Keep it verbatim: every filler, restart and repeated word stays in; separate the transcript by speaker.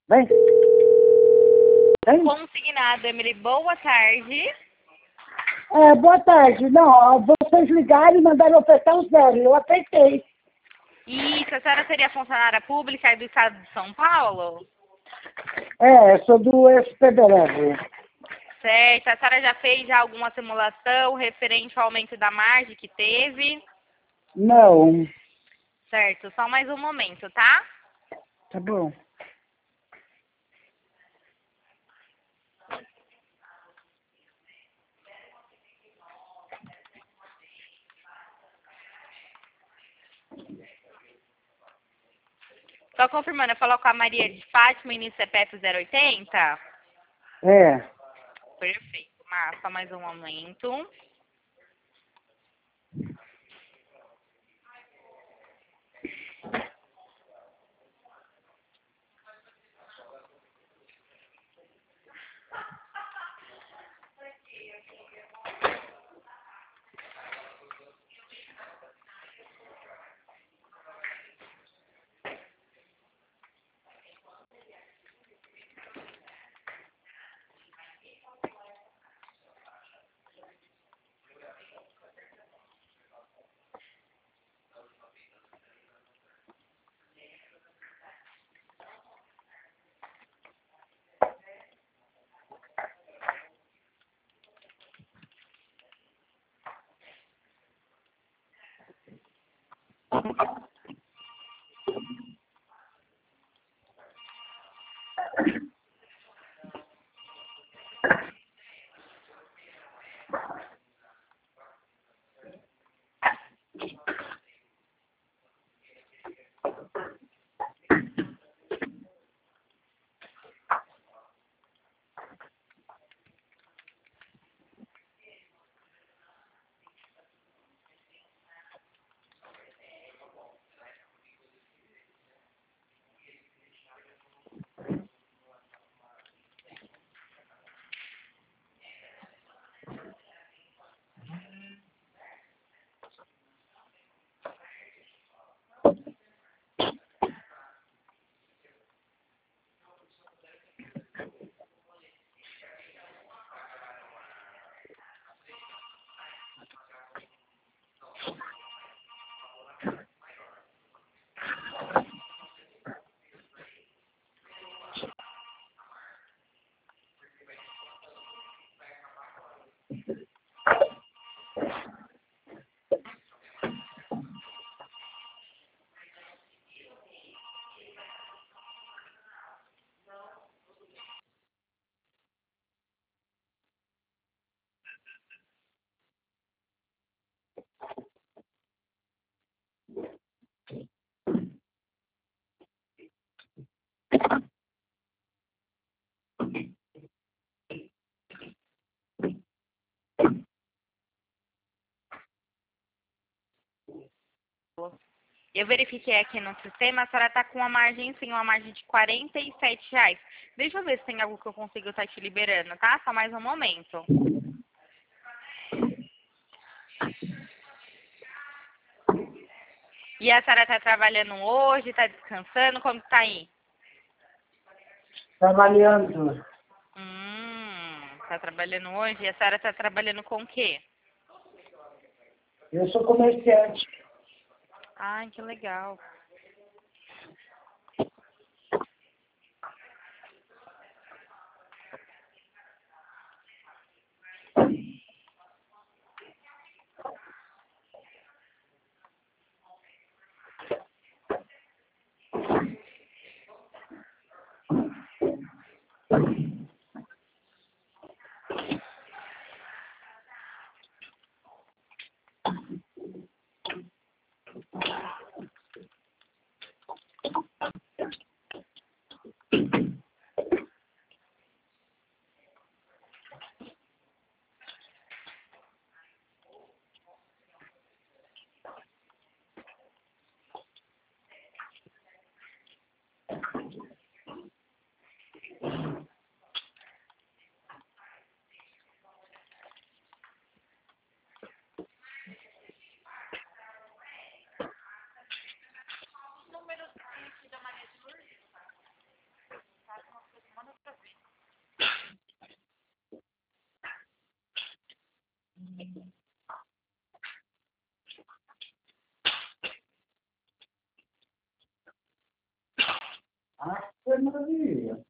Speaker 1: Vem. Vem.
Speaker 2: Consignado, Emily, boa tarde.
Speaker 1: É, boa tarde. Não, vocês ligaram e mandaram eu apertar o zero. Eu apertei.
Speaker 2: Isso, a senhora seria funcionária pública aí do estado de São Paulo?
Speaker 1: É, sou do S P B R.
Speaker 2: Certo. A senhora já fez já alguma simulação referente ao aumento da margem que teve?
Speaker 1: Não.
Speaker 2: Certo. Só mais um momento, tá?
Speaker 1: Tá bom.
Speaker 2: Só confirmando, eu falo com a Maria de Fátima, início C P F zero oitenta?
Speaker 1: É.
Speaker 2: Perfeito. Mas só mais um momento. Eu verifiquei aqui no sistema, a senhora está com uma margem, sim, uma margem de quarenta e sete reais. Deixa eu ver se tem algo que eu consigo estar te liberando, tá? Só mais um momento. E a senhora está trabalhando hoje, está descansando, como está aí?
Speaker 1: Trabalhando.
Speaker 2: Hum, está trabalhando hoje? E a senhora está trabalhando com o quê?
Speaker 1: Eu sou comerciante.
Speaker 2: Ai, que legal.
Speaker 1: Ave Maria.